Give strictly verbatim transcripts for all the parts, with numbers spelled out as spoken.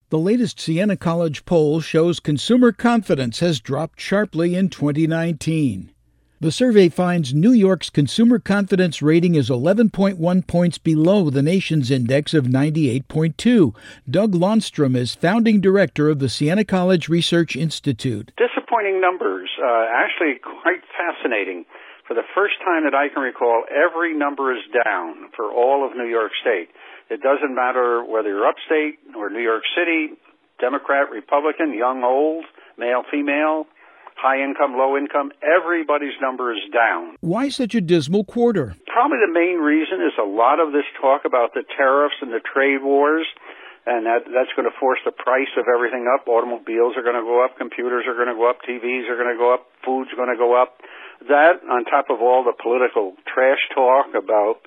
The latest Siena College poll shows consumer confidence has dropped sharply in twenty nineteen. The survey finds New York's consumer confidence rating is eleven point one points below the nation's index of ninety-eight point two. Doug Lahnstrom is founding director of the Siena College Research Institute. Disappointing numbers, uh, actually quite fascinating. For the first time that I can recall, every number is down for all of New York State. It doesn't matter whether you're upstate or New York City, Democrat, Republican, young, old, male, female, high income, low income, everybody's number is down. Why such a dismal quarter? Probably the main reason is a lot of this talk about the tariffs and the trade wars, and that that's going to force the price of everything up. Automobiles are going to go up, computers are going to go up, T Vs are going to go up, food's going to go up. That, on top of all the political trash talk about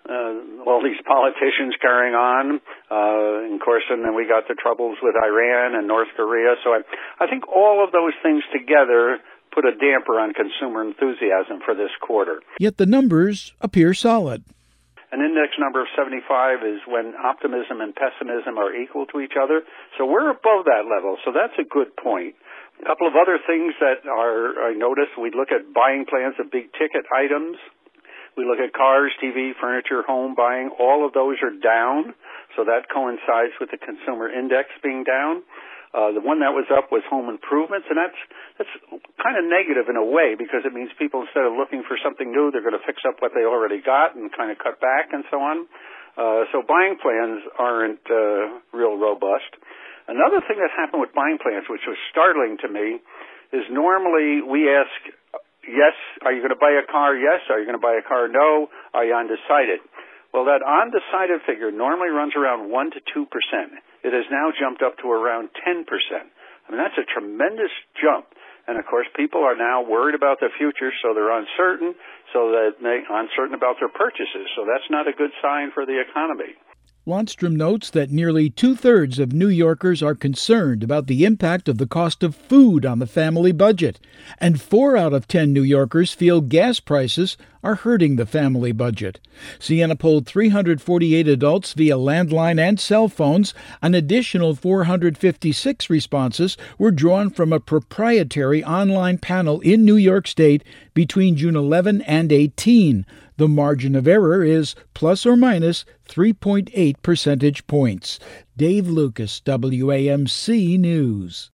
Uh, all these politicians carrying on, uh, of course, and then we got the troubles with Iran and North Korea. So I, I think all of those things together put a damper on consumer enthusiasm for this quarter. Yet the numbers appear solid. An index number of seventy-five is when optimism and pessimism are equal to each other. So we're above that level. So that's a good point. A couple of other things that are, I noticed, we look at buying plans of big ticket items. We look at cars, T V, furniture, home buying. All of those are down, so that coincides with the consumer index being down. Uh, the one that was up was home improvements, and that's that's kind of negative in a way because it means people, instead of looking for something new, they're going to fix up what they already got and kind of cut back and so on. Uh, so buying plans aren't uh, real robust. Another thing that happened with buying plans, which was startling to me, is normally we ask, yes, are you going to buy a car? Yes. Are you going to buy a car? No. Are you undecided? Well, that undecided figure normally runs around one to two percent. It has now jumped up to around ten percent. I mean, that's a tremendous jump. And, of course, people are now worried about the future, so they're uncertain, so that they uncertain about their purchases. So that's not a good sign for the economy. Lahnstrom notes that nearly two-thirds of New Yorkers are concerned about the impact of the cost of food on the family budget, and four out of ten New Yorkers feel gas prices are hurting the family budget. Siena polled three hundred forty-eight adults via landline and cell phones. An additional four hundred fifty-six responses were drawn from a proprietary online panel in New York State between June eleventh and eighteenth. The margin of error is plus or minus three point eight percentage points. Dave Lucas, W A M C News.